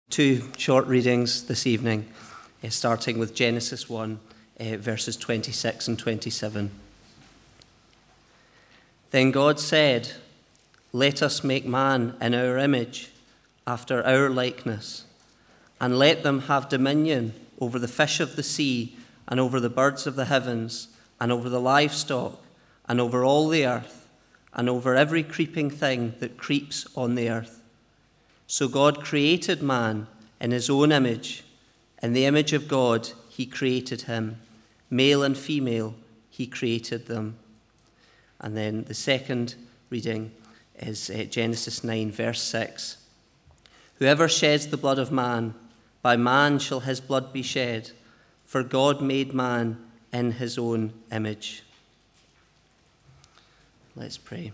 Two short readings this evening, starting with Genesis 1, verses 26 and 27. Then God said, "Let us make man in our image, after our likeness, and let them have dominion over the fish of the sea, and over the birds of the heavens, and over the livestock, and over all the earth, and over every creeping thing that creeps on the earth." So God created man in his own image. In the image of God, he created him. Male and female, he created them. And then the second reading is Genesis 9, verse 6. "Whoever sheds the blood of man, by man shall his blood be shed, for God made man in his own image." Let's pray.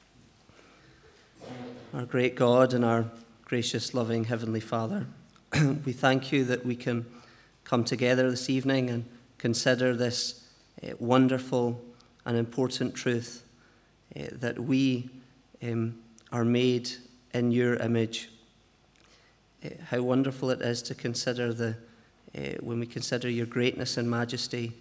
Our great God and our gracious, loving Heavenly Father, we thank you that we can come together this evening and consider this wonderful and important truth that we are made in your image. How wonderful it is to consider when we consider your greatness and majesty.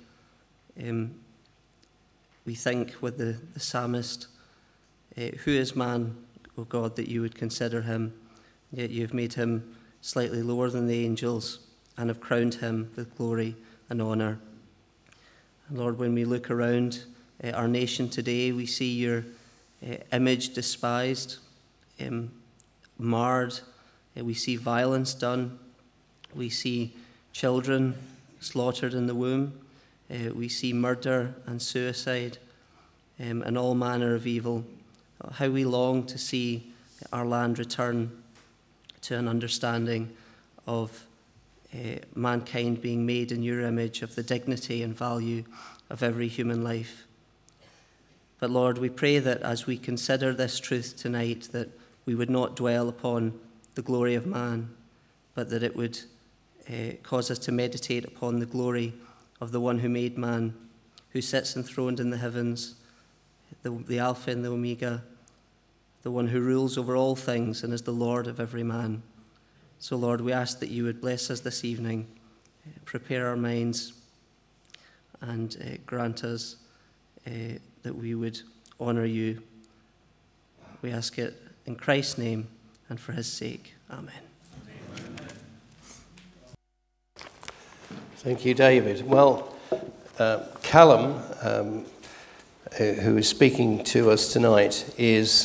We think with the psalmist, who is man, O God, that you would consider him? Yet you've made him slightly lower than the angels and have crowned him with glory and honor. And Lord, when we look around our nation today, we see your image despised, marred. We see violence done. We see children slaughtered in the womb. We see murder and suicide and all manner of evil. How we long to see our land return to an understanding of mankind being made in your image, of the dignity and value of every human life. But Lord, we pray that as we consider this truth tonight, that we would not dwell upon the glory of man, but that it would cause us to meditate upon the glory of the one who made man, who sits enthroned in the heavens, the Alpha and the Omega, the one who rules over all things and is the Lord of every man. So, Lord, we ask that you would bless us this evening, prepare our minds, and grant us that we would honor you. We ask it in Christ's name and for his sake. Amen. Thank you, David. Well, Callum, who is speaking to us tonight, is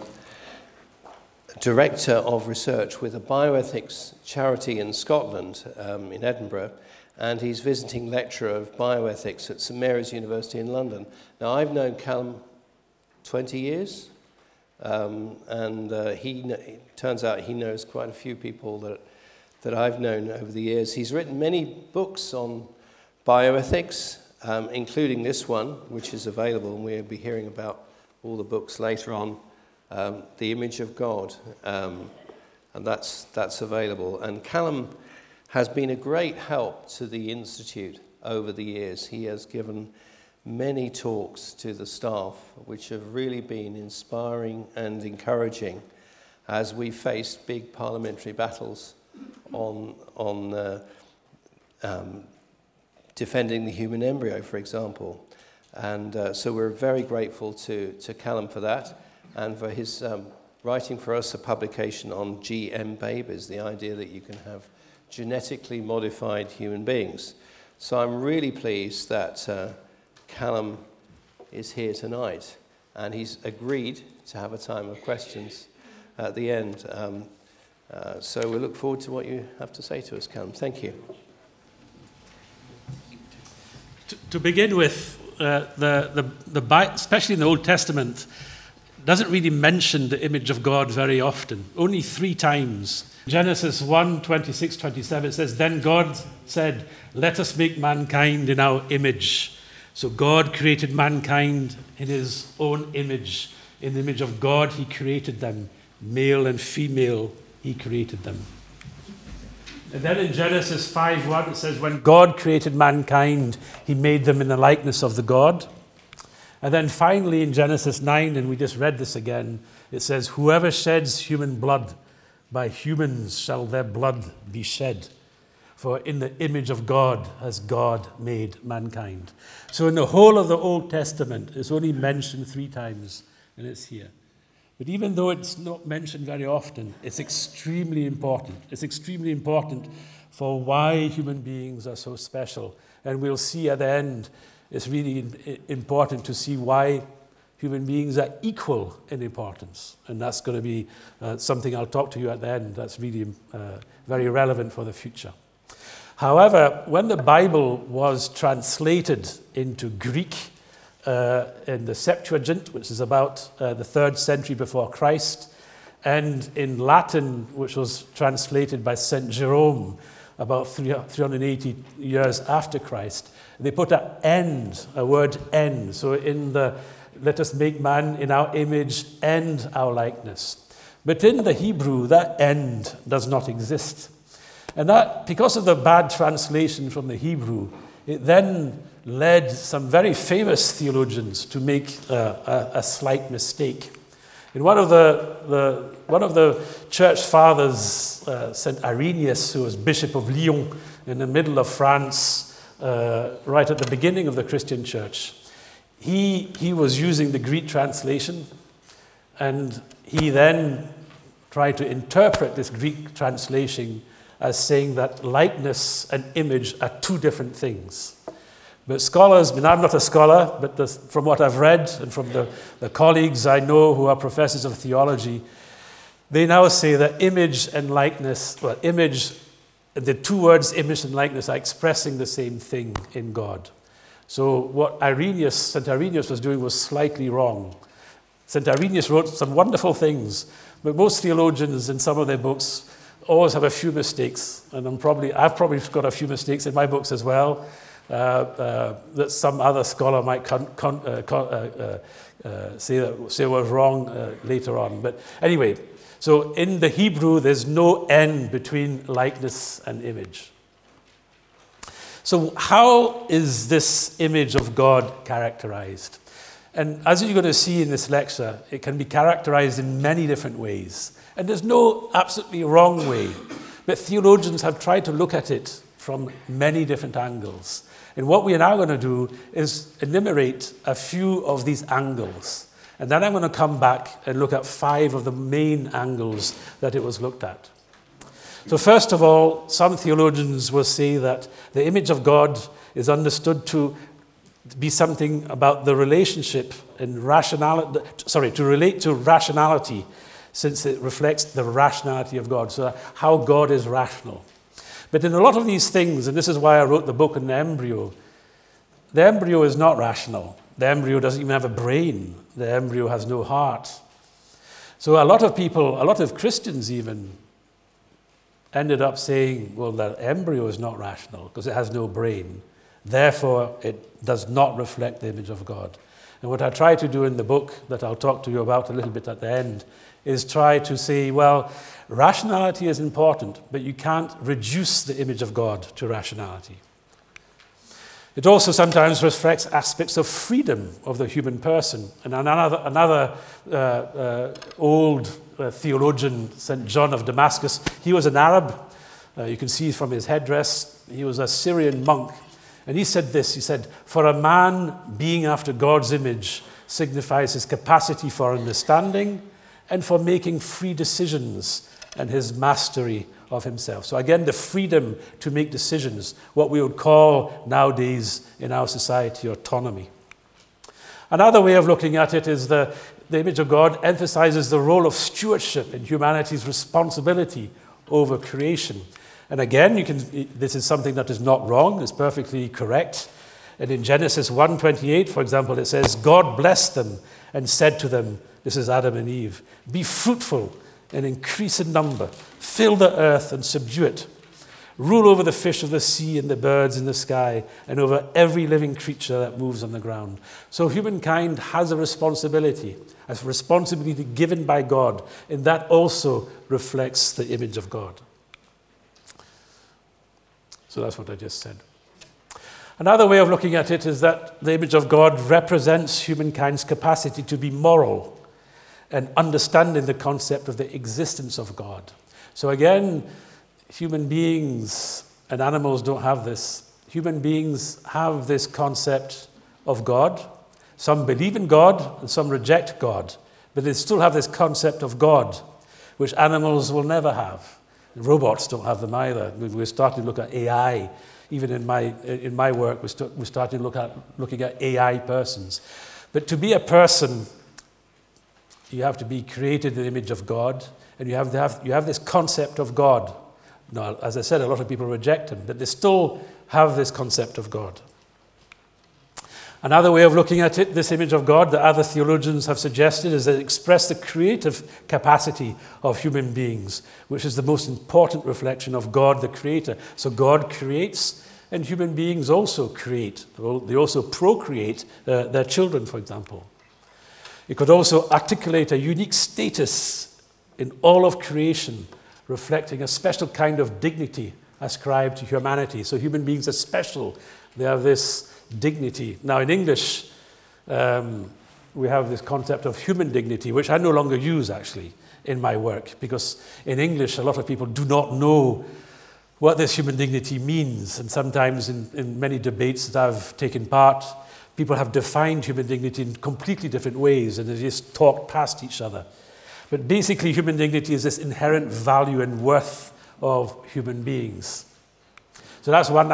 Director of Research with a bioethics charity in Scotland, in Edinburgh, and he's visiting lecturer of bioethics at St Mary's University in London. Now, I've known Callum 20 years, and it turns out he knows quite a few people that I've known over the years. He's written many books on bioethics, including this one, which is available, and we'll be hearing about all the books later on, The Image of God, and that's available. And Callum has been a great help to the Institute over the years. He has given many talks to the staff, which have really been inspiring and encouraging as we faced big parliamentary battles on defending the human embryo, for example. And so we're very grateful to Callum for that, and for his writing for us a publication on GM babies, the idea that you can have genetically modified human beings. So I'm really pleased that Callum is here tonight, and he's agreed to have a time of questions at the end. So we look forward to what you have to say to us, Callum. Thank you. To begin with, especially in the Old Testament, doesn't really mention the image of God very often. Only 3 times. Genesis 1, 26, 27, it says, "Then God said, 'Let us make mankind in our image.' So God created mankind in his own image. In the image of God, he created them. Male and female, he created them." And then in Genesis 5:1, it says, "When God created mankind, he made them in the likeness of the God." And then finally in Genesis 9, and we just read this again, it says, "Whoever sheds human blood, by humans shall their blood be shed. For in the image of God has God made mankind. So in the whole of the Old Testament, it's only mentioned 3 times, and it's here. But even though it's not mentioned very often, it's extremely important. It's extremely important for why human beings are so special. And we'll see at the end, it's really important to see why human beings are equal in importance. And that's going to be something I'll talk to you at the end. That's really very relevant for the future. However, when the Bible was translated into Greek in the Septuagint, which is about the 3rd century before Christ, and in Latin, which was translated by St. Jerome about 380 years after Christ, they put a word end. So in the let us make man in our image and our likeness. But in the Hebrew, that end does not exist. And that, because of the bad translation from the Hebrew, it then led some very famous theologians to make a slight mistake. In one of the church fathers, Saint Irenaeus, who was Bishop of Lyon in the middle of France, right at the beginning of the Christian church, he was using the Greek translation, and he then tried to interpret this Greek translation as saying that likeness and image are 2 different things. But scholars, I'm not a scholar, but from what I've read and from the colleagues I know who are professors of theology, they now say that image and likeness, the 2 words image and likeness are expressing the same thing in God. So what St. Irenaeus was doing was slightly wrong. St. Irenaeus wrote some wonderful things, but most theologians in some of their books always have a few mistakes, and I've probably got a few mistakes in my books as well, that some other scholar might say was wrong later on. But anyway, so in the Hebrew, there's no end between likeness and image. So how is this image of God characterized? And as you're going to see in this lecture, it can be characterized in many different ways. And there's no absolutely wrong way. But theologians have tried to look at it from many different angles. And what we are now going to do is enumerate a few of these angles. And then I'm going to come back and look at 5 of the main angles that it was looked at. So first of all, some theologians will say that the image of God is understood to be something about the relationship and rationality, to relate to rationality, since it reflects the rationality of God, so how God is rational. But in a lot of these things, and this is why I wrote the book on the embryo is not rational. The embryo doesn't even have a brain. The embryo has no heart. So a lot of Christians even, ended up saying, well, the embryo is not rational because it has no brain. Therefore, it does not reflect the image of God. And what I try to do in the book that I'll talk to you about a little bit at the end is try to say, well, rationality is important, but you can't reduce the image of God to rationality. It also sometimes reflects aspects of freedom of the human person. And another old theologian, St. John of Damascus, he was an Arab. You can see from his headdress, he was a Syrian monk. And he said this, he said, "For a man being after God's image signifies his capacity for understanding and for making free decisions and his mastery of himself." So again, the freedom to make decisions, what we would call nowadays in our society autonomy. Another way of looking at it is the image of God emphasizes the role of stewardship in humanity's responsibility over creation. And again, this is something that is not wrong, it's perfectly correct. And in Genesis 1:28, for example, it says, God blessed them and said to them, this is Adam and Eve, "Be fruitful and increase in number, fill the earth and subdue it. Rule over the fish of the sea and the birds in the sky, and over every living creature that moves on the ground." So humankind has a responsibility given by God, and that also reflects the image of God. So that's what I just said. Another way of looking at it is that the image of God represents humankind's capacity to be moral and understanding the concept of the existence of God. So again, human beings and animals don't have this. Human beings have this concept of God. Some believe in God and some reject God, but they still have this concept of God, which animals will never have. Robots don't have them either. We're starting to look at AI. Even in my work, we're starting to looking at AI persons. But to be a person, you have to be created in the image of God, and you have this concept of God. Now, as I said, a lot of people reject him, but they still have this concept of God. Another way of looking at it, this image of God that other theologians have suggested, is that it expresses the creative capacity of human beings, which is the most important reflection of God, the Creator. So God creates, and human beings also create. They also procreate their children, for example. It could also articulate a unique status in all of creation, reflecting a special kind of dignity ascribed to humanity. So human beings are special. They have this dignity. Now, in English, we have this concept of human dignity, which I no longer use, actually, in my work, because in English, a lot of people do not know what this human dignity means. And sometimes in many debates that I've taken part, people have defined human dignity in completely different ways, and they just talk past each other. But basically, human dignity is this inherent value and worth of human beings. So that's one.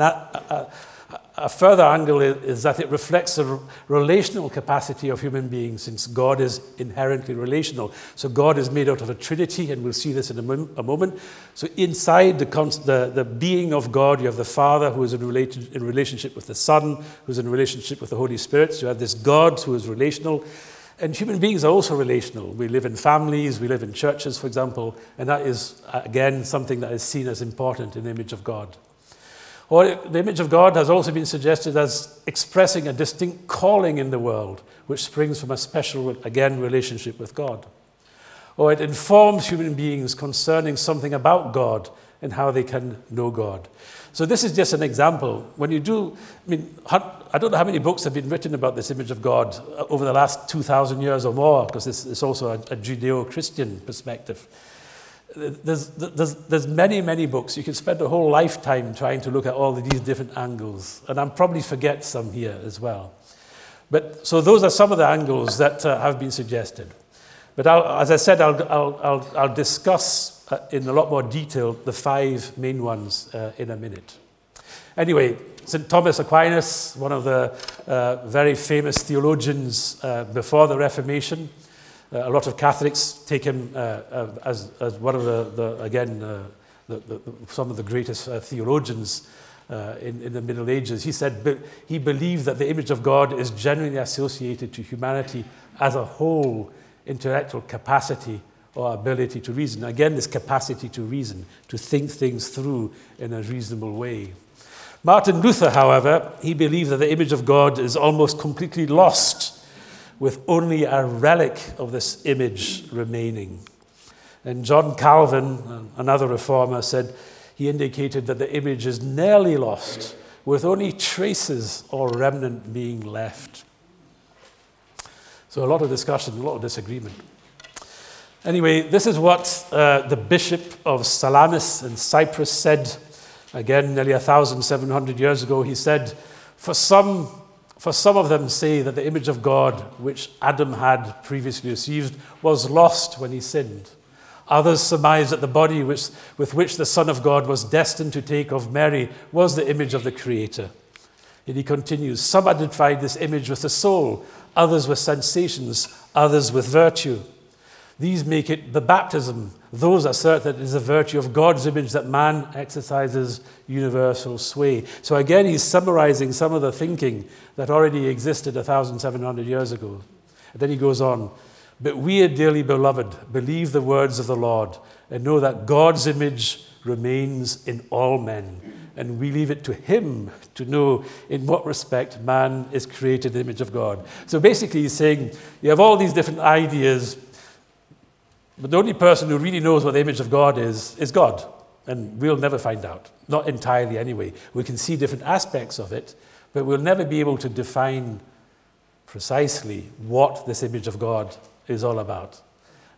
A further angle is that it reflects the relational capacity of human beings, since God is inherently relational. So God is made out of a trinity, and we'll see this in a moment. So inside the being of God, you have the Father, who is in relationship with the Son, who is in relationship with the Holy Spirit. So you have this God who is relational. And human beings are also relational. We live in families, we live in churches, for example, and that is, again, something that is seen as important in the image of God. Or the image of God has also been suggested as expressing a distinct calling in the world, which springs from a special, again, relationship with God. Or it informs human beings concerning something about God and how they can know God. So this is just an example. When you do, I don't know how many books have been written about this image of God over the last 2,000 years or more, because it's also a Judeo-Christian perspective. There's many, many books. You can spend a whole lifetime trying to look at all of these different angles, and I'll probably forget some here as well. But so those are some of the angles that have been suggested. But as I said, I'll discuss in a lot more detail the 5 main ones in a minute. Anyway, St. Thomas Aquinas, one of the very famous theologians before the Reformation. A lot of Catholics take him as one of some of the greatest theologians in the Middle Ages. He said he believed that the image of God is generally associated to humanity as a whole intellectual capacity or ability to reason. Again, this capacity to reason, to think things through in a reasonable way. Martin Luther, however, he believed that the image of God is almost completely lost, with only a relic of this image remaining. And John Calvin, another reformer, said he indicated that the image is nearly lost, with only traces or remnant being left. So a lot of discussion, a lot of disagreement. Anyway, this is what the Bishop of Salamis in Cyprus said, again, nearly 1,700 years ago. He said, For some of them say that the image of God, which Adam had previously received, was lost when he sinned. Others surmise that the body with which the Son of God was destined to take of Mary was the image of the Creator. And he continues, some identified this image with the soul, others with sensations, others with virtue. These make it the baptism. Those assert that it is a virtue of God's image that man exercises universal sway. So again, he's summarizing some of the thinking that already existed 1,700 years ago. And then he goes on, but we, dearly beloved, believe the words of the Lord and know that God's image remains in all men. And we leave it to him to know in what respect man is created in the image of God. So basically he's saying, you have all these different ideas, but the only person who really knows what the image of God is God. And we'll never find out. Not entirely anyway. We can see different aspects of it, but we'll never be able to define precisely what this image of God is all about.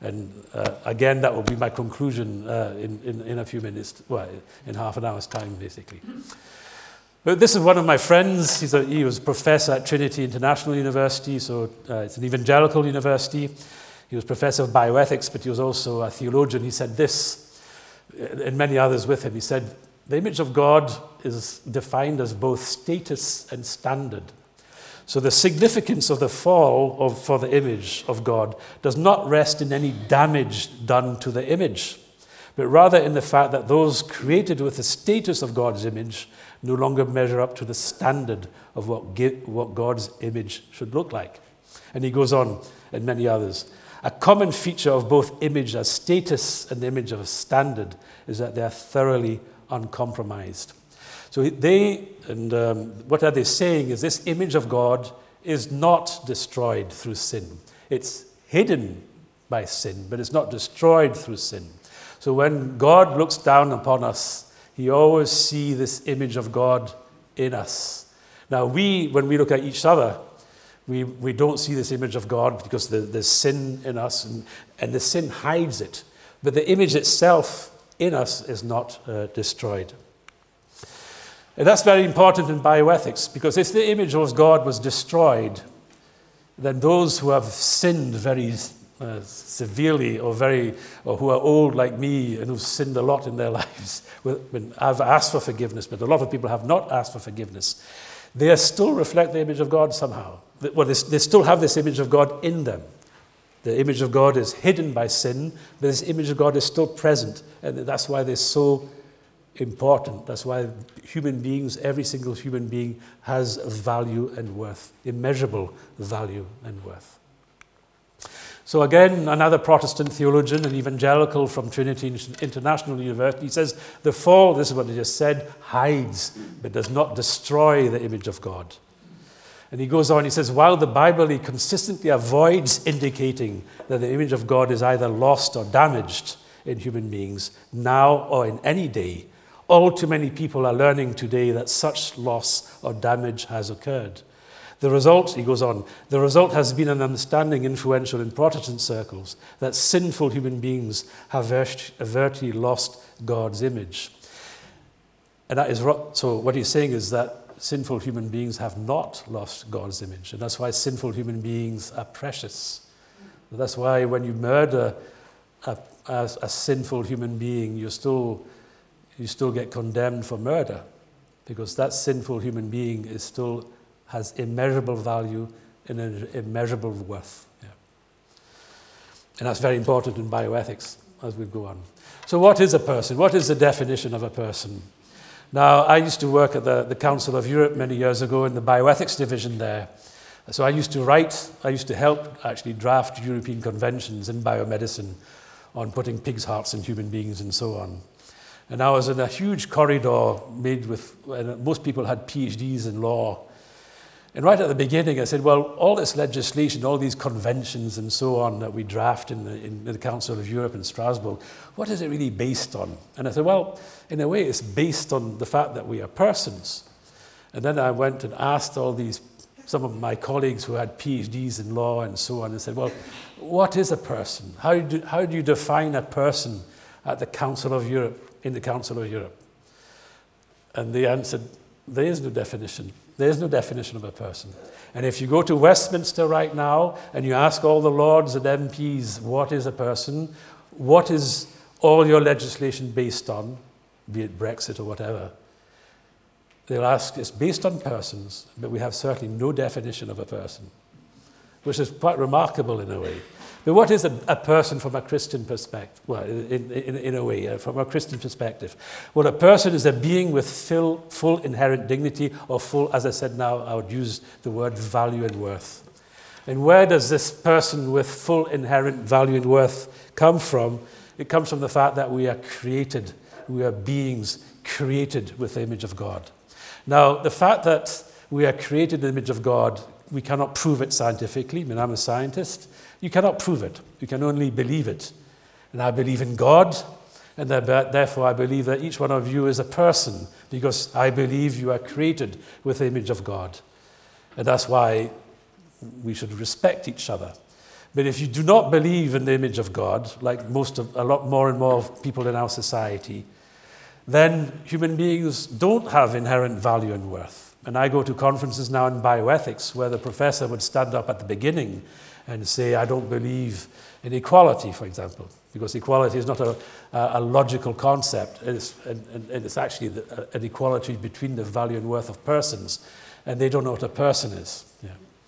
And again, that will be my conclusion in a few minutes, well, in half an hour's time, basically. But this is one of my friends. He was a professor at Trinity International University, so it's an evangelical university. He was professor of bioethics, but he was also a theologian. He said this, and many others with him. He said, the image of God is defined as both status and standard. So the significance of the fall for the image of God does not rest in any damage done to the image, but rather in the fact that those created with the status of God's image no longer measure up to the standard of what God's image should look like. And he goes on, and many others. A common feature of both image as status and image as standard is that they are thoroughly uncompromised. So what are they saying is this image of God is not destroyed through sin. It's hidden by sin, but it's not destroyed through sin. So when God looks down upon us, he always sees this image of God in us. Now when we look at each other, we don't see this image of God because there's sin in us, and the sin hides it. But the image itself in us is not destroyed. And that's very important in bioethics, because if the image of God was destroyed, then those who have sinned very severely or who are old like me and who've sinned a lot in their lives, have asked for forgiveness, but a lot of people have not asked for forgiveness, they still reflect the image of God somehow. Well, they still have this image of God in them. The image of God is hidden by sin, but this image of God is still present, and that's why they're so important. That's why human beings, every single human being, has value and worth, immeasurable value and worth. So again, another Protestant theologian, an evangelical from Trinity International University, says the fall, this is what he just said, hides but does not destroy the image of God. And he goes on, he says, while the Bible consistently avoids indicating that the image of God is either lost or damaged in human beings, now or in any day, all too many people are learning today that such loss or damage has occurred. The result, he goes on, the result has been an understanding influential in Protestant circles that sinful human beings have virtually lost God's image. And that is so what he's saying is that sinful human beings have not lost God's image. And that's why sinful human beings are precious. And that's why when you murder a sinful human being, you still get condemned for murder, because that sinful human being has immeasurable value and an immeasurable worth. Yeah. And that's very important in bioethics as we go on. So what is a person? What is the definition of a person? Now, I used to work at the Council of Europe many years ago in the bioethics division there. So I used to help actually draft European conventions in biomedicine on putting pigs' hearts in human beings and so on. And I was in a huge corridor and most people had PhDs in law. And right at the beginning, I said, well, all this legislation, all these conventions and so on that we draft in the Council of Europe in Strasbourg, what is it really based on? And I said, well, in a way, it's based on the fact that we are persons. And then I went and asked some of my colleagues who had PhDs in law and so on, and said, well, what is a person? How do you define a person at the Council of Europe, in the Council of Europe? And they answered, there is no definition. There is no definition of a person. And if you go to Westminster right now and you ask all the lords and MPs, what is a person? What is all your legislation based on, be it Brexit or whatever? They'll ask, it's based on persons, but we have certainly no definition of a person, which is quite remarkable in a way. But what is a person from a Christian perspective? Well, in a way, from a Christian perspective. Well, a person is a being with full inherent dignity, or full, as I said now, I would use the word value and worth. And where does this person with full inherent value and worth come from? It comes from the fact that we are created. We are beings created with the image of God. Now, the fact that we are created in the image of God, we cannot prove it scientifically. I mean, I'm a scientist. You cannot prove it. You can only believe it. And I believe in God, and therefore I believe that each one of you is a person, because I believe you are created with the image of God. And that's why we should respect each other. But if you do not believe in the image of God, like a lot more and more of people in our society, then human beings don't have inherent value and worth. And I go to conferences now in bioethics where the professor would stand up at the beginning and say, I don't believe in equality, for example, because equality is not a logical concept. It's actually an equality between the value and worth of persons, and they don't know what a person is. Yeah.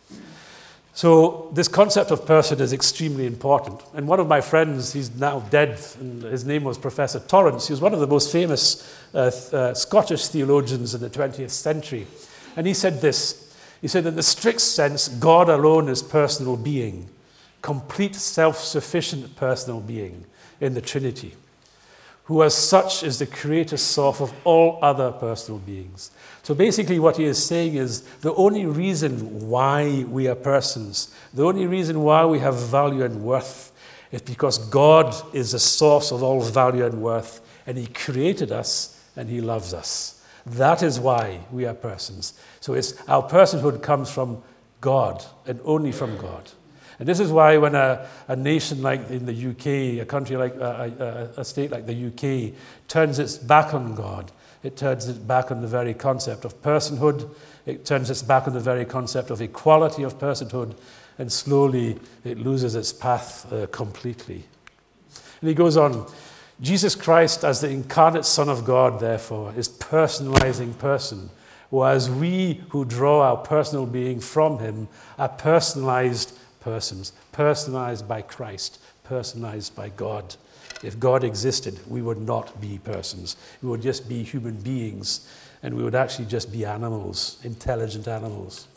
So this concept of person is extremely important. And one of my friends, he's now dead, and his name was Professor Torrance. He was one of the most famous Scottish theologians in the 20th century. And he said this. He said, in the strict sense, God alone is personal being, complete self-sufficient personal being in the Trinity, who as such is the creator source of all other personal beings. So basically what he is saying is the only reason why we are persons, the only reason why we have value and worth is because God is the source of all value and worth, and he created us and he loves us. That is why we are persons. So our personhood comes from God and only from God. And this is why when a nation like in the UK, a country like a state like the UK turns its back on God, it turns its back on the very concept of personhood, it turns its back on the very concept of equality of personhood, and slowly it loses its path completely. And he goes on, Jesus Christ as the incarnate Son of God, therefore, is personalizing person, whereas we who draw our personal being from him are personalized persons, personalized by Christ, personalized by God. If God existed, we would not be persons. We would just be human beings, and we would actually just be animals, intelligent animals.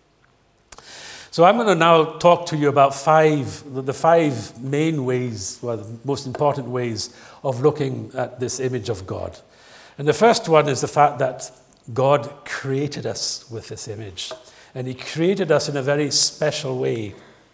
So I'm going to now talk to you about the five main ways, well, the most important ways of looking at this image of God. And the first one is the fact that God created us with this image, and he created us in a very special way.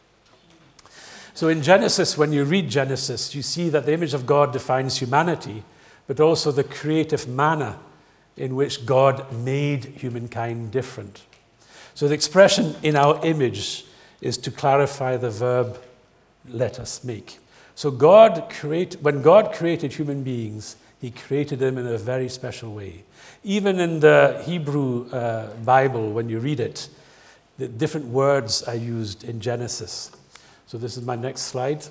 So in Genesis, when you read Genesis, you see that the image of God defines humanity, but also the creative manner in which God made humankind different. So the expression in our image is to clarify the verb, let us make. So when God created human beings, he created them in a very special way. Even in the Hebrew Bible, when you read it, the different words are used in Genesis. So this is my next slide.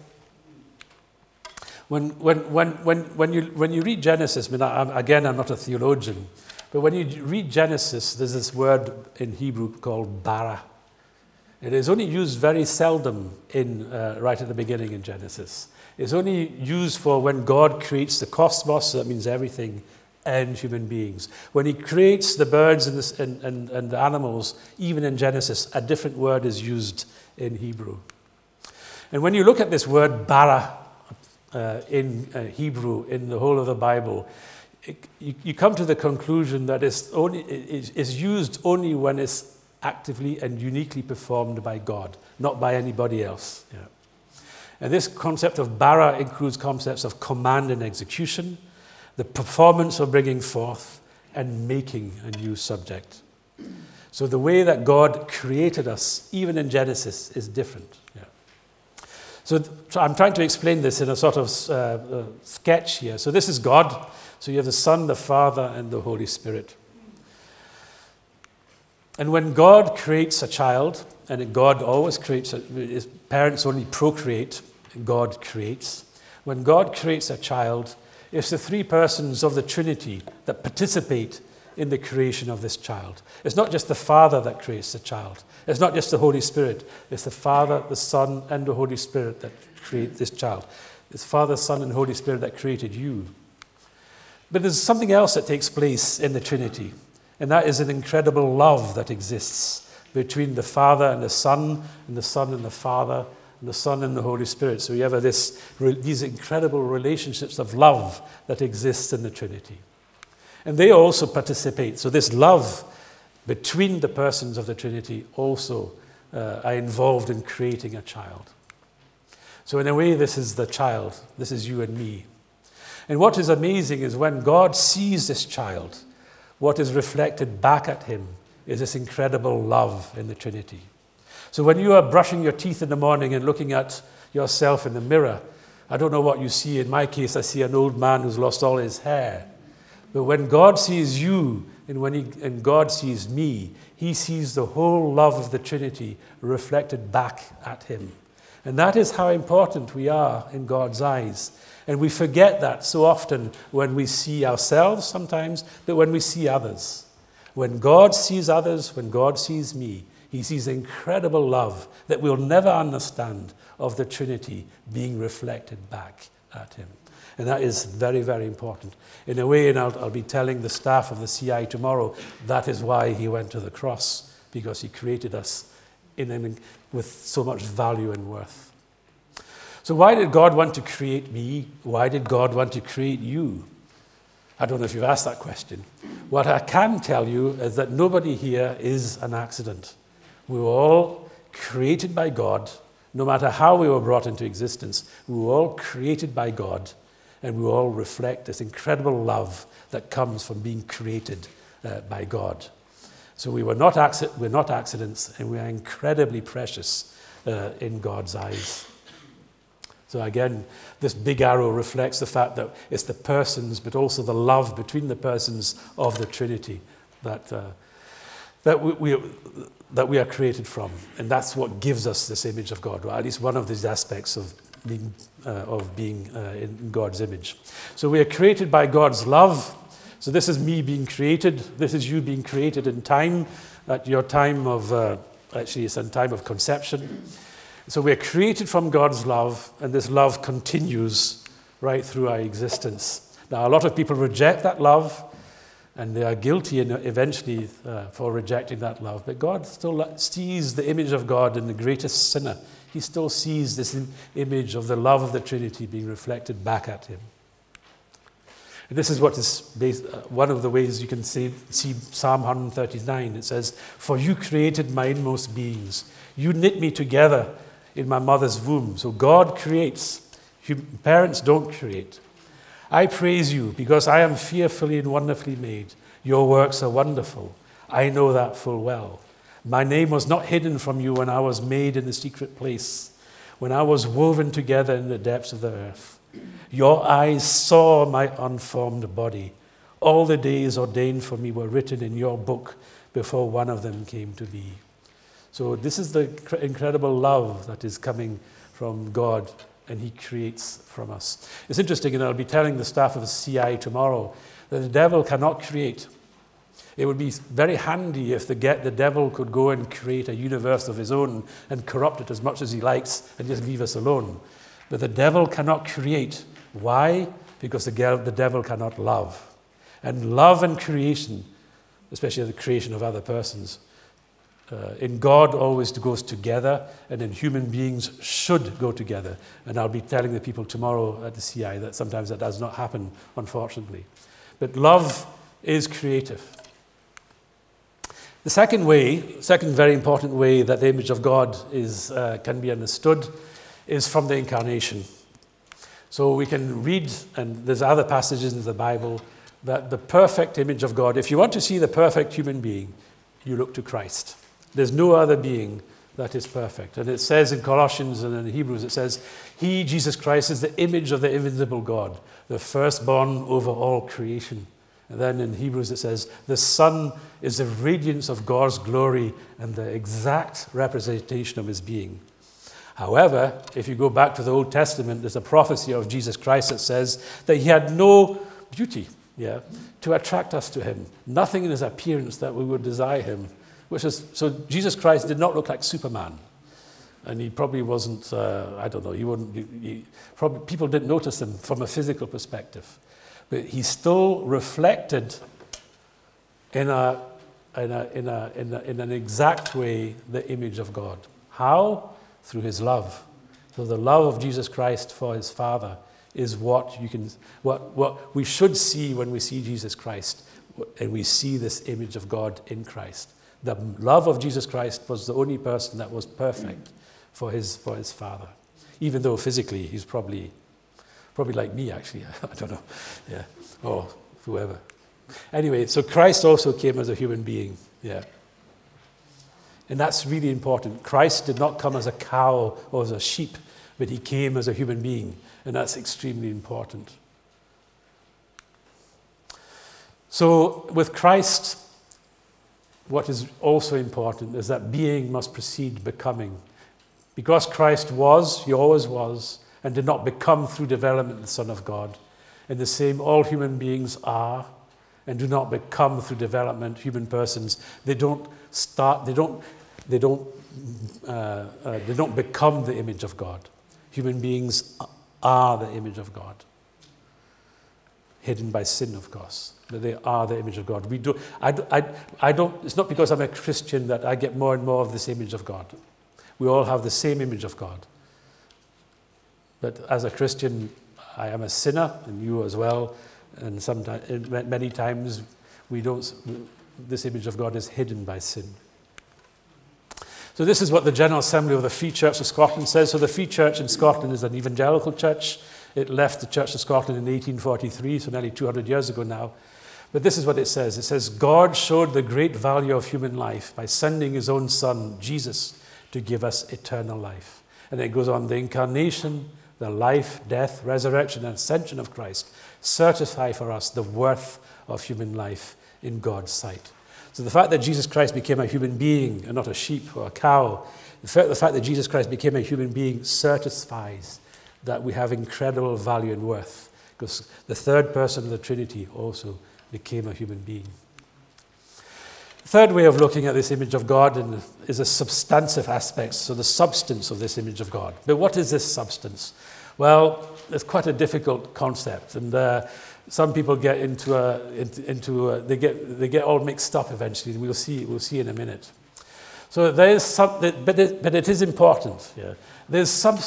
When you read Genesis, I'm not a theologian, but when you read Genesis, there's this word in Hebrew called bara. It is only used very seldom right at the beginning in Genesis. It's only used for when God creates the cosmos, so that means everything, and human beings. When he creates the birds and the animals, even in Genesis, a different word is used in Hebrew. And when you look at this word bara in Hebrew, in the whole of the Bible, you come to the conclusion that it's used only when it's actively and uniquely performed by God, not by anybody else. Yeah. And this concept of bara includes concepts of command and execution, the performance of bringing forth, and making a new subject. So the way that God created us, even in Genesis, is different. Yeah. So I'm trying to explain this in a sort of sketch here. So this is God. So you have the Son, the Father, and the Holy Spirit. And when God creates a child, and God always creates, his parents only procreate, God creates. When God creates a child, it's the three persons of the Trinity that participate in the creation of this child. It's not just the Father that creates the child. It's not just the Holy Spirit. It's the Father, the Son, and the Holy Spirit that create this child. It's Father, Son, and Holy Spirit that created you. But there's something else that takes place in the Trinity, and that is an incredible love that exists between the Father and the Son and the Son and the Father, and the Son and the Holy Spirit. So you have these incredible relationships of love that exist in the Trinity. And they also participate. So this love between the persons of the Trinity also are involved in creating a child. So in a way, this is the child. This is you and me. And what is amazing is when God sees this child, what is reflected back at him is this incredible love in the Trinity. So when you are brushing your teeth in the morning and looking at yourself in the mirror, I don't know what you see. In my case, I see an old man who's lost all his hair. But when God sees you and God sees me, he sees the whole love of the Trinity reflected back at him. And that is how important we are in God's eyes. And we forget that so often when we see ourselves sometimes, but when we see others. When God sees others, when God sees me, he sees incredible love that we'll never understand of the Trinity being reflected back at him. And that is very, very important. In a way, and I'll be telling the staff of the CI tomorrow, that is why he went to the cross, because he created us with so much value and worth. So why did God want to create me? Why did God want to create you? I don't know if you've asked that question. What I can tell you is that nobody here is an accident. We were all created by God. No matter how we were brought into existence, we were all created by God, and we all reflect this incredible love that comes from being created by God. So we're not accidents, and we are incredibly precious in God's eyes. So again, this big arrow reflects the fact that it's the persons, but also the love between the persons of the Trinity that we are created from. And that's what gives us this image of God, or at least one of these aspects of being in God's image. So we are created by God's love. So this is me being created. This is you being created in time, at your time of, actually it's in time of conception. So we're created from God's love, and this love continues right through our existence. Now, a lot of people reject that love, and they are guilty eventually for rejecting that love. But God still sees the image of God in the greatest sinner. He still sees this image of the love of the Trinity being reflected back at him. And this is what is one of the ways you can see Psalm 139. It says, "For you created my inmost beings. You knit me together in my mother's womb." So God creates. Parents don't create. "I praise you because I am fearfully and wonderfully made. Your works are wonderful. I know that full well. My name was not hidden from you when I was made in the secret place, when I was woven together in the depths of the earth. Your eyes saw my unformed body. All the days ordained for me were written in your book before one of them came to be." So this is the incredible love that is coming from God, and he creates from us. It's interesting, and I'll be telling the staff of the CI tomorrow, that the devil cannot create. It would be very handy if the devil could go and create a universe of his own and corrupt it as much as he likes and just leave us alone. But the devil cannot create. Why? Because the devil cannot love. And love and creation, especially the creation of other persons, in God always goes together, and in human beings should go together. And I'll be telling the people tomorrow at the CI that sometimes that does not happen, unfortunately. But love is creative. The second very important way that the image of God can be understood is from the incarnation. So we can read, and there's other passages in the Bible, that the perfect image of God, if you want to see the perfect human being, you look to Christ. There's no other being that is perfect. And it says in Colossians and in Hebrews, it says, "He, Jesus Christ, is the image of the invisible God, the firstborn over all creation." And then in Hebrews it says, "The Son is the radiance of God's glory and the exact representation of his being." However, if you go back to the Old Testament, there's a prophecy of Jesus Christ that says that he had no beauty to attract us to him. Nothing in his appearance that we would desire him. So Jesus Christ did not look like Superman. And he probably wasn't, people didn't notice him from a physical perspective. But he still reflected in an exact way the image of God. How? Through his love. So the love of Jesus Christ for his Father is what we should see when we see Jesus Christ, and we see this image of God in Christ. The love of Jesus Christ was the only person that was perfect for his Father, even though physically he's probably like me, actually. I don't know. Yeah. Or whoever. Anyway, so Christ also came as a human being. Yeah. And that's really important. Christ did not come as a cow or as a sheep, but he came as a human being. And that's extremely important. So with Christ, what is also important is that being must precede becoming. Because Christ was, he always was, and did not become through development the Son of God. In the same, all human beings are and do not become through development human persons. They don't become the image of God. Human beings are the image of God. Hidden by sin, of course. But they are the image of God. It's not because I'm a Christian that I get more and more of this image of God. We all have the same image of God. But as a Christian, I am a sinner, and you as well. And sometimes, many times, this image of God is hidden by sin. So this is what the General Assembly of the Free Church of Scotland says. So the Free Church in Scotland is an evangelical church. It left the Church of Scotland in 1843, so nearly 200 years ago now. But this is what it says. It says, God showed the great value of human life by sending his own Son, Jesus, to give us eternal life. And it goes on, the incarnation, the life, death, resurrection, and ascension of Christ certify for us the worth of human life in God's sight. So the fact that Jesus Christ became a human being and not a sheep or a cow, the fact that Jesus Christ became a human being certifies that we have incredible value and worth, because the third person of the Trinity also became a human being. The third way of looking at this image of God is a substantive aspect, so the substance of this image of God. But what is this substance? Well, it's quite a difficult concept, and some people get they get all mixed up eventually, and we'll see in a minute. So there is something, but it is important. Yeah. There's some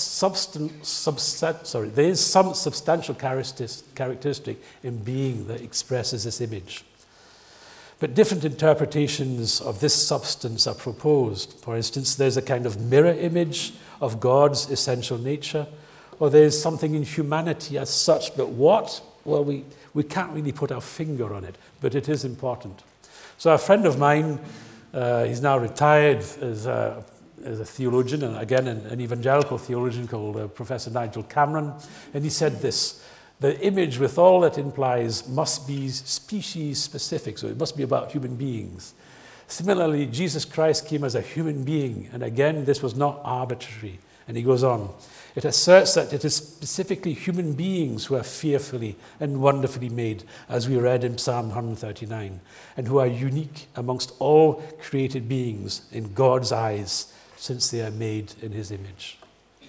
substantial characteristic in being that expresses this image. But different interpretations of this substance are proposed. For instance, there's a kind of mirror image of God's essential nature, or there's something in humanity as such. But what? Well, we can't really put our finger on it, but it is important. So a friend of mine, he's now retired as a theologian, and again an evangelical theologian called Professor Nigel Cameron, and he said this: the image, with all that implies, must be species-specific, so it must be about human beings. Similarly, Jesus Christ came as a human being, and again, this was not arbitrary. And he goes on, it asserts that it is specifically human beings who are fearfully and wonderfully made, as we read in Psalm 139, and who are unique amongst all created beings in God's eyes, since they are made in his image.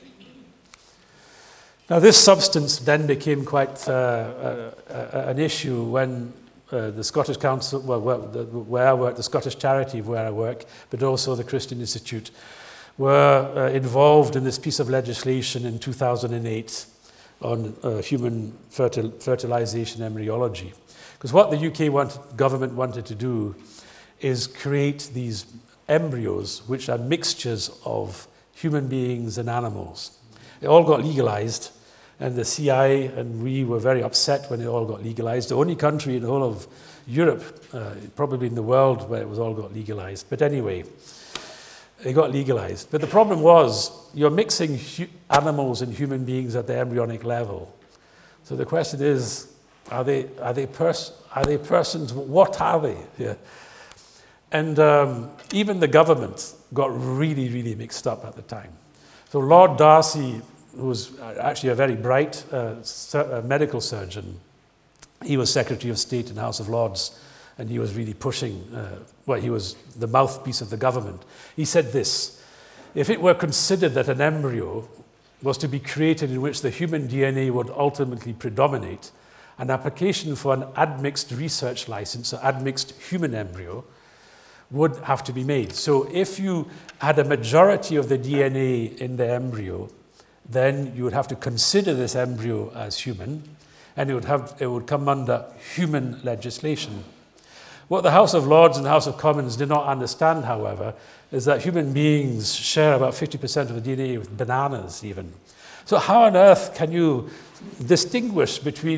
Now, this substance then became quite an issue when the Scottish Council, where I work, the Scottish Charity where I work, but also the Christian Institute, were involved in this piece of legislation in 2008 on human fertilization embryology. Because what the UK government wanted to do is create these embryos which are mixtures of human beings and animals. It all got legalized, and the CI and we were very upset when it all got legalized. The only country in the whole of Europe, probably in the world, where it was all got legalized. But anyway, it got legalized. But the problem was, you're mixing animals and human beings at the embryonic level. So the question is, are they persons? What are they? Yeah. And even the government got really, really mixed up at the time. So Lord Darcy, who was actually a very bright medical surgeon, he was Secretary of State in the House of Lords, and he was really pushing, he was the mouthpiece of the government. He said this: if it were considered that an embryo was to be created in which the human DNA would ultimately predominate, an application for an admixed research license, or admixed human embryo, would have to be made. So if you had a majority of the DNA in the embryo, then you would have to consider this embryo as human, and it would come under human legislation. What the House of Lords and the House of Commons did not understand, however, is that human beings share about 50% of the DNA with bananas even. So how on earth can you distinguish between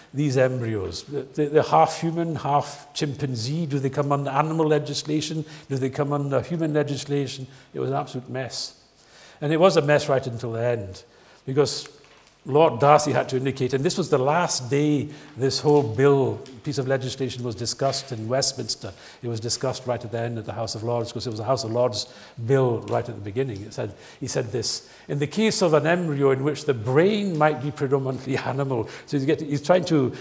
these embryos. They're half human, half chimpanzee. Do they come under animal legislation? Do they come under human legislation? It was an absolute mess. And it was a mess right until the end, because Lord Darcy had to indicate, and this was the last day this whole piece of legislation was discussed in Westminster. It was discussed right at the end at the House of Lords, because it was a House of Lords bill right at the beginning. He said this: in the case of an embryo in which the brain might be predominantly animal, so he's trying to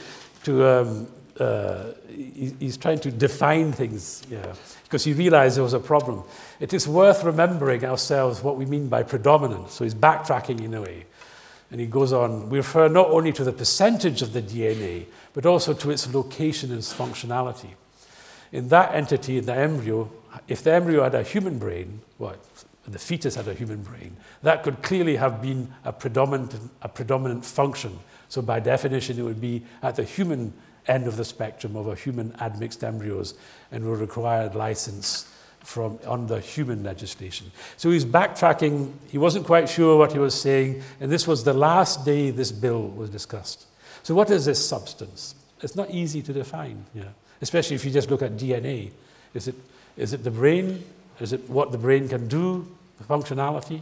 define things, because he realized there was a problem. It is worth remembering ourselves what we mean by predominant. So he's backtracking in a way. And he goes on, we refer not only to the percentage of the DNA, but also to its location and its functionality. In that entity, in the embryo, if the embryo had a human brain, the fetus had a human brain, that could clearly have been a predominant function. So by definition, it would be at the human end of the spectrum of a human admixed embryos and would require license from under human legislation. So he's backtracking. He wasn't quite sure what he was saying, and this was the last day this bill was discussed. So what is this substance? It's not easy to define, especially if you just look at DNA. Is it the brain? Is it what the brain can do, the functionality?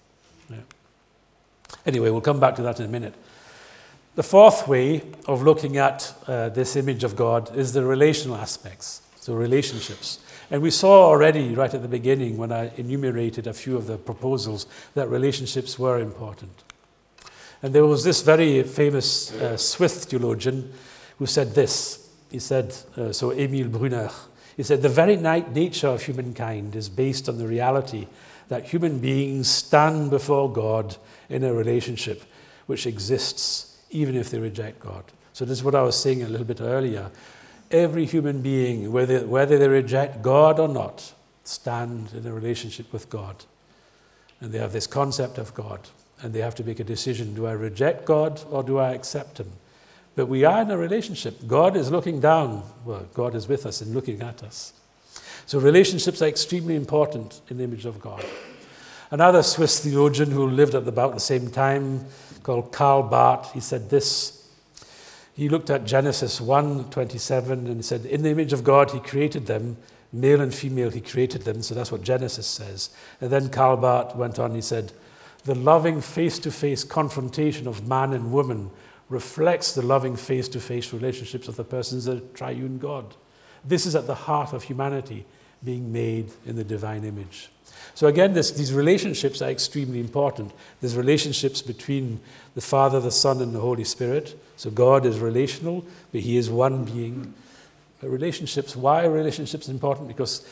Anyway, we'll come back to that in a minute. The fourth way of looking at this image of God is the relational aspects, so relationships. And we saw already right at the beginning when I enumerated a few of the proposals that relationships were important. And there was this very famous Swiss theologian who said this. He said, so Emil Brunner, he said, the very nature of humankind is based on the reality that human beings stand before God in a relationship which exists even if they reject God. So this is what I was saying a little bit earlier. Every human being, whether they reject God or not, stand in a relationship with God. And they have this concept of God. And they have to make a decision. Do I reject God or do I accept him? But we are in a relationship. God is looking down. Well, God is with us and looking at us. So relationships are extremely important in the image of God. Another Swiss theologian who lived at about the same time, called Karl Barth, he said this. He looked at Genesis 1:27 and he said, in the image of God, he created them, male and female, he created them. So that's what Genesis says. And then Karl Barth went on, he said, the loving face-to-face confrontation of man and woman reflects the loving face-to-face relationships of the persons of the triune God. This is at the heart of humanity, being made in the divine image. So again, these relationships are extremely important. There's relationships between the Father, the Son, and the Holy Spirit. So God is relational, but he is one being. Relationships, why are relationships important? Because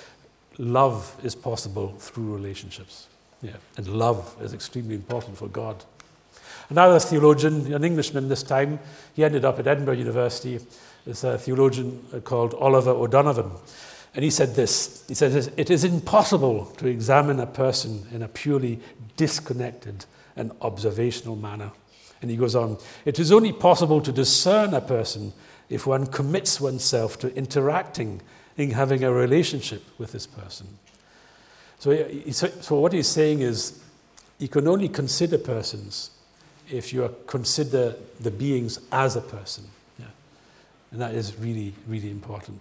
love is possible through relationships. And love is extremely important for God. Another theologian, an Englishman this time, he ended up at Edinburgh University. There's a theologian called Oliver O'Donovan. And he said this, he said, it is impossible to examine a person in a purely disconnected and observational manner. And he goes on, it is only possible to discern a person if one commits oneself to interacting and having a relationship with this person. So what he's saying is, you can only consider persons if you consider the beings as a person. And that is really, really important.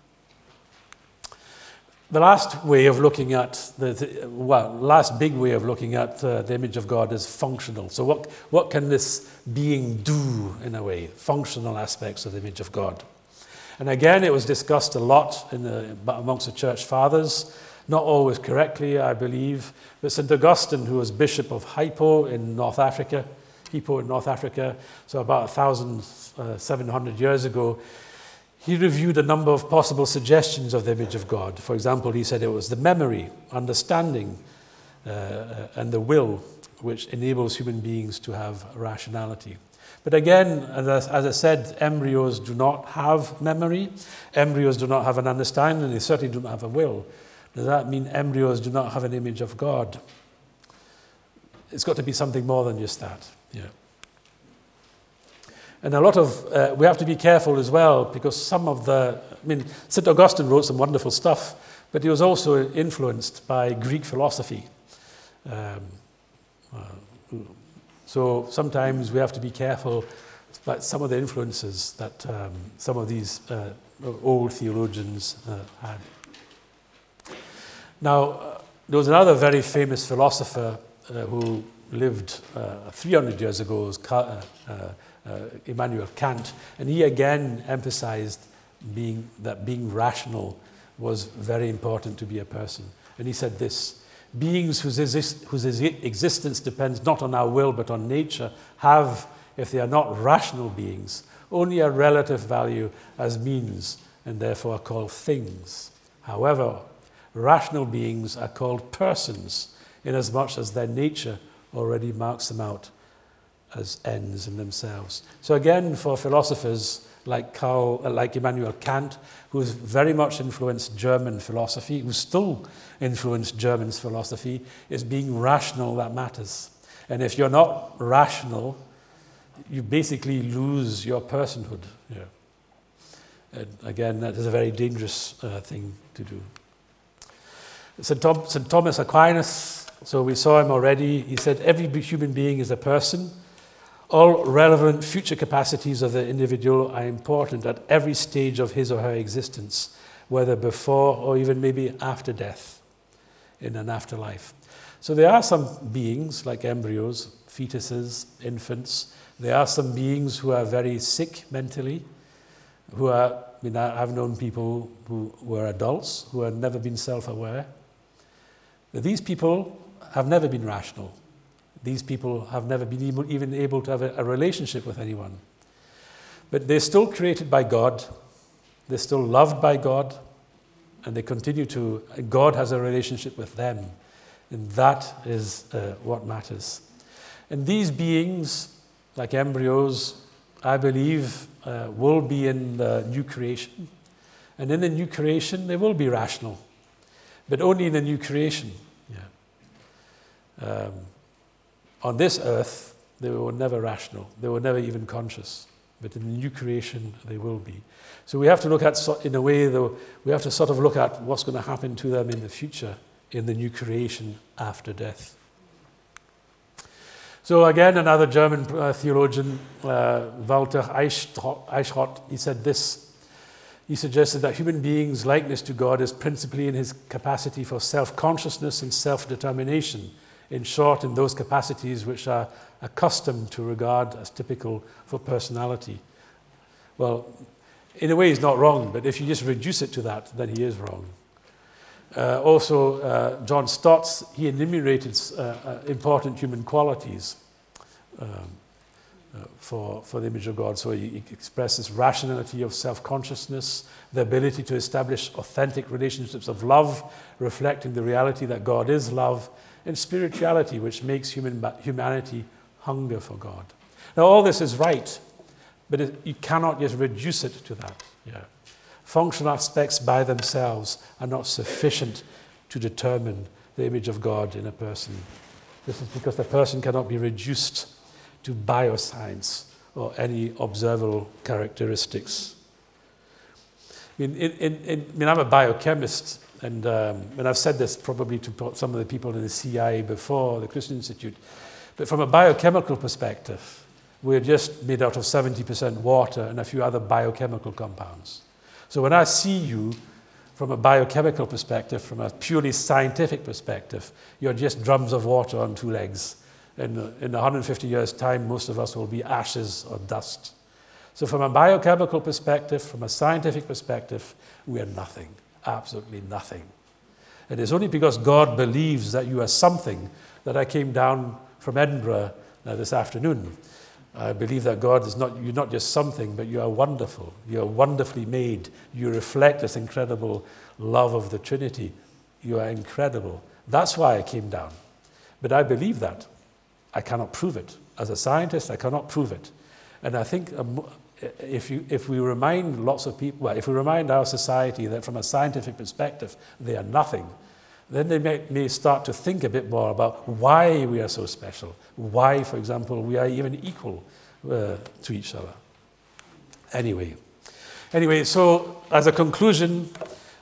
The last way of looking at, last big way of looking at the image of God is functional. So what can this being do in a way? Functional aspects of the image of God. And again, it was discussed a lot amongst the church fathers, not always correctly, I believe. But St. Augustine, who was Bishop of Hippo in North Africa, so about 1,700 years ago, he reviewed a number of possible suggestions of the image of God. For example, he said it was the memory, understanding, and the will which enables human beings to have rationality. But again, as I said, embryos do not have memory. Embryos do not have an understanding. They certainly do not have a will. Does that mean embryos do not have an image of God? It's got to be something more than just that. And a lot of, we have to be careful as well, because St. Augustine wrote some wonderful stuff, but he was also influenced by Greek philosophy. So sometimes we have to be careful but some of the influences that some of these old theologians had. Now, there was another very famous philosopher who lived 300 years ago, was Immanuel Kant, and he again emphasized that being rational was very important to be a person. And he said this: beings whose existence depends not on our will but on nature have, if they are not rational beings, only a relative value as means, and therefore are called things. However, rational beings are called persons, inasmuch as their nature already marks them out as ends in themselves. So again, for philosophers like Immanuel Kant, who's very much influenced German philosophy, who still influenced German philosophy, it's being rational that matters. And if you're not rational, you basically lose your personhood. Yeah. And again, that is a very dangerous thing to do. St. Thomas Aquinas, so we saw him already, he said, every human being is a person. All relevant future capacities of the individual are important at every stage of his or her existence, whether before or even maybe after death, in an afterlife. So there are some beings, like embryos, fetuses, infants. There are some beings who are very sick mentally, I've known people who were adults, who have never been self-aware. These people have never been rational. These people have never been even able to have a relationship with anyone. But they're still created by God. They're still loved by God. And they continue to, God has a relationship with them. And that is what matters. And these beings, like embryos, I believe, will be in the new creation. And in the new creation, they will be rational. But only in the new creation. Yeah. On this earth, they were never rational. They were never even conscious. But in the new creation, they will be. So we have to look at, in a way, though, we have to sort of look at what's going to happen to them in the future, in the new creation after death. So again, another German theologian, Walter Eichhorst, he said this. He suggested that human beings' likeness to God is principally in his capacity for self-consciousness and self-determination. In short, in those capacities which are accustomed to regard as typical for personality. Well, in a way he's not wrong, but if you just reduce it to that, then he is wrong. Also, John Stott, he enumerated important human qualities for the image of God. So he expresses rationality of self-consciousness, the ability to establish authentic relationships of love, reflecting the reality that God is love, and spirituality, which makes humanity hunger for God. Now, all this is right, but you cannot just reduce it to that. Yeah. Functional aspects by themselves are not sufficient to determine the image of God in a person. This is because the person cannot be reduced to bioscience or any observable characteristics. I'm a biochemist, and I've said this probably to some of the people in the CIA before, the Christian Institute, but from a biochemical perspective, we're just made out of 70% water and a few other biochemical compounds. So when I see you from a biochemical perspective, from a purely scientific perspective, you're just drums of water on two legs. In 150 years' time, most of us will be ashes or dust. So from a biochemical perspective, from a scientific perspective, we are nothing, absolutely nothing. And it's only because God believes that you are something that I came down from Edinburgh this afternoon. I believe that God is you're not just something, but you are wonderful. You are wonderfully made. You reflect this incredible love of the Trinity. You are incredible. That's why I came down. But I believe that. I cannot prove it. As a scientist, I cannot prove it. And I think if we remind lots of people, if we remind our society that from a scientific perspective, they are nothing, then they may start to think a bit more about why we are so special. Why, for example, we are even equal to each other. Anyway, so as a conclusion,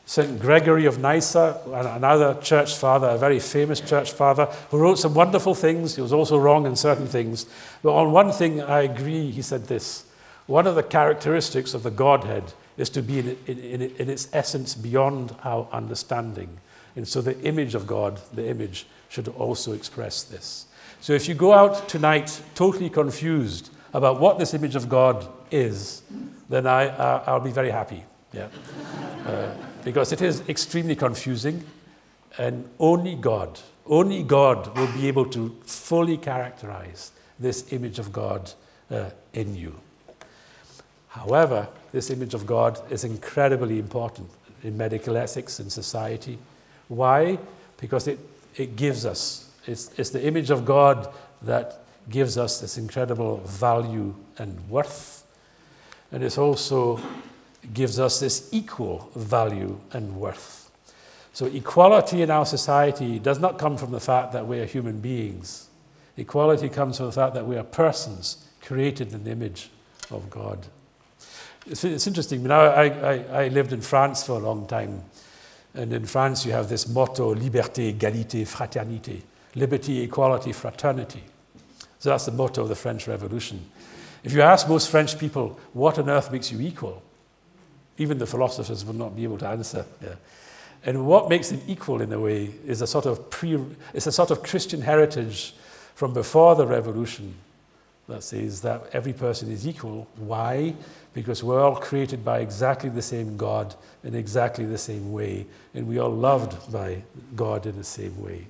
St. Gregory of Nyssa, another church father, a very famous church father, who wrote some wonderful things. He was also wrong in certain things. But on one thing I agree, he said this: one of the characteristics of the Godhead is to be in its essence beyond our understanding. And so the image of God, the image, should also express this. So if you go out tonight totally confused about what this image of God is, then I'll be very happy. Yeah. Because it is extremely confusing, and only God will be able to fully characterize this image of God in you. However, this image of God is incredibly important in medical ethics and society. Why? Because it gives us, it's the image of God that gives us this incredible value and worth. And it also gives us this equal value and worth. So equality in our society does not come from the fact that we are human beings. Equality comes from the fact that we are persons created in the image of God. It's interesting. I lived in France for a long time. And in France you have this motto, liberté, égalité, fraternité. Liberty, equality, fraternity. So that's the motto of the French Revolution. If you ask most French people, what on earth makes you equal? Even the philosophers will not be able to answer. Yeah. And what makes them equal in a way is a sort of Christian heritage from before the revolution that says that every person is equal. Why? Because we're all created by exactly the same God in exactly the same way, and we are loved by God in the same way.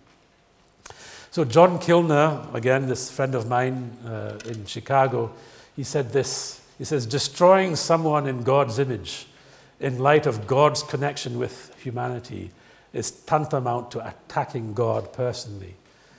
So John Kilner, again, this friend of mine in Chicago, he said this. He says, destroying someone in God's image in light of God's connection with humanity is tantamount to attacking God personally.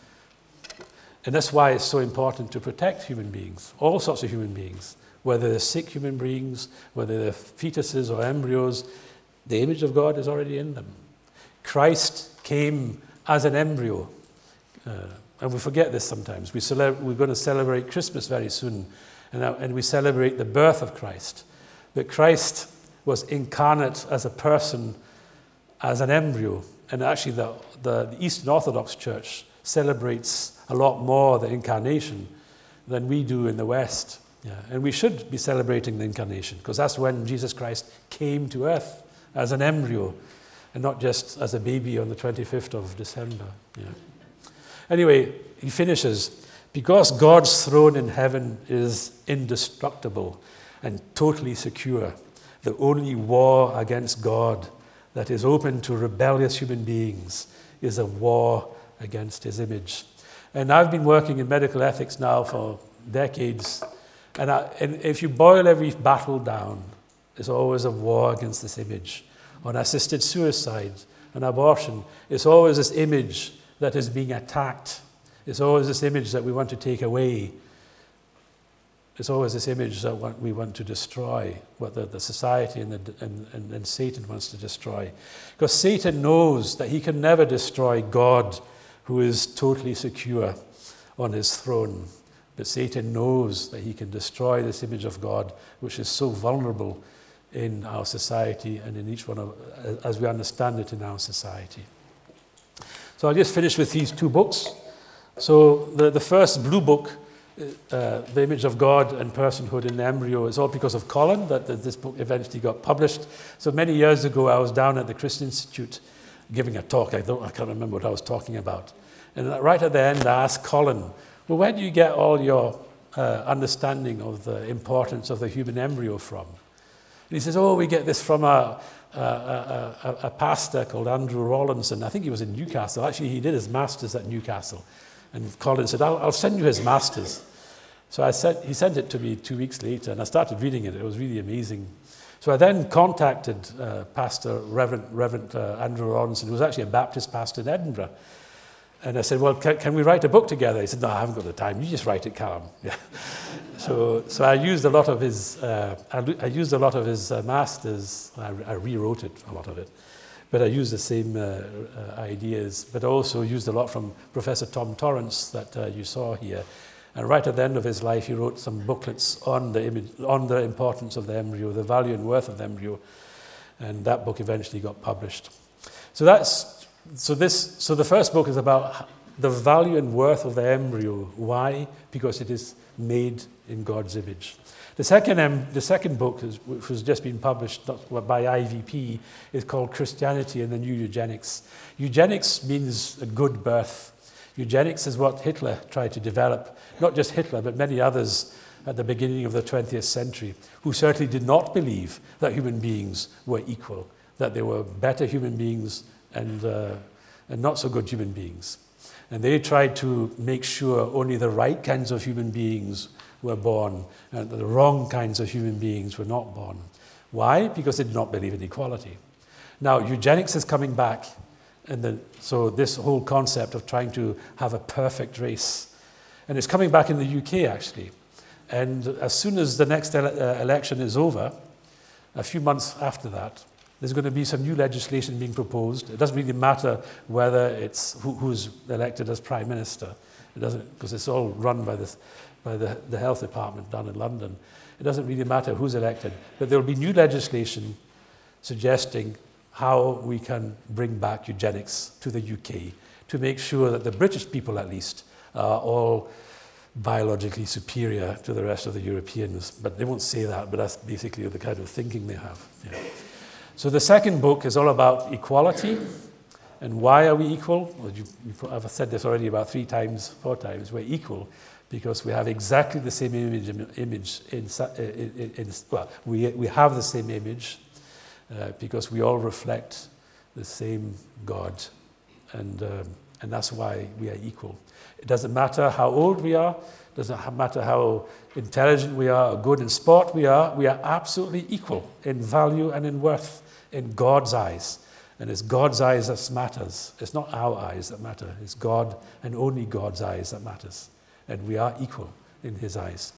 And that's why it's so important to protect human beings, all sorts of human beings, whether they're sick human beings, whether they're fetuses or embryos. The image of God is already in them. Christ came as an embryo. And we forget this sometimes. We're going to celebrate Christmas very soon. And we celebrate the birth of Christ. But Christ was incarnate as a person, as an embryo. And actually the Eastern Orthodox Church celebrates a lot more the incarnation than we do in the West. Yeah. And we should be celebrating the incarnation, because that's when Jesus Christ came to earth as an embryo, and not just as a baby on the 25th of December. Yeah. Anyway, he finishes, because God's throne in heaven is indestructible and totally secure, the only war against God that is open to rebellious human beings is a war against his image. And I've been working in medical ethics now for decades, and if you boil every battle down, there's always a war against this image. On assisted suicide and abortion, it's always this image that is being attacked. It's always this image that we want to take away. It's always this image that we want to destroy, what the society and Satan wants to destroy. Because Satan knows that he can never destroy God, who is totally secure on his throne. But Satan knows that he can destroy this image of God, which is so vulnerable in our society and in each one of, as we understand it in our society. So I'll just finish with these two books. So the first blue book, The Image of God and Personhood in the Embryo, is all because of Colin, that this book eventually got published. So many years ago, I was down at the Christian Institute giving a talk. I can't remember what I was talking about. And right at the end, I asked Colin, well, where do you get all your understanding of the importance of the human embryo from? And he says, we get this from a pastor called Andrew Rawlinson. I think he was in Newcastle. Actually, he did his master's at Newcastle. And Colin said, I'll send you his master's. So he sent it to me 2 weeks later, and I started reading it. It was really amazing. So I then contacted Pastor Reverend Andrew Rawlinson, who was actually a Baptist pastor in Edinburgh. And I said, well, can we write a book together? He said, no, I haven't got the time. You just write it, Callum. Yeah. So I used a lot of his masters. I rewrote it, a lot of it. But I used the same ideas, but also used a lot from Professor Tom Torrance that you saw here. And right at the end of his life, he wrote some booklets on the importance of the embryo, the value and worth of the embryo. And that book eventually got published. So the first book is about the value and worth of the embryo. Why? Because it is made in God's image. The second book, which has just been published by IVP, is called Christianity and the New Eugenics. Eugenics means a good birth. Eugenics is what Hitler tried to develop. Not just Hitler, but many others at the beginning of the 20th century, who certainly did not believe that human beings were equal, that there were better human beings and not so good human beings. And they tried to make sure only the right kinds of human beings were born and the wrong kinds of human beings were not born. Why? Because they did not believe in equality. Now, eugenics is coming back, so this whole concept of trying to have a perfect race, and it's coming back in the UK, actually. And as soon as the next election is over, a few months after that, there's going to be some new legislation being proposed. It doesn't really matter whether it's who's elected as Prime Minister. It doesn't, because it's all run by the health department down in London. It doesn't really matter who's elected. But there will be new legislation suggesting how we can bring back eugenics to the UK to make sure that the British people, at least, are all biologically superior to the rest of the Europeans. But they won't say that, but that's basically the kind of thinking they have. Yeah. So the second book is all about equality. And why are we equal? Well, I've said this already about 4 times. We're equal because we have exactly the same image. We have the same image because we all reflect the same God. And that's why we are equal. It doesn't matter how old we are. It doesn't matter how intelligent we are or good in sport we are. We are absolutely equal in value and in worth in God's eyes. And it's God's eyes that matters. It's not our eyes that matter. It's God and only God's eyes that matters. And we are equal in his eyes.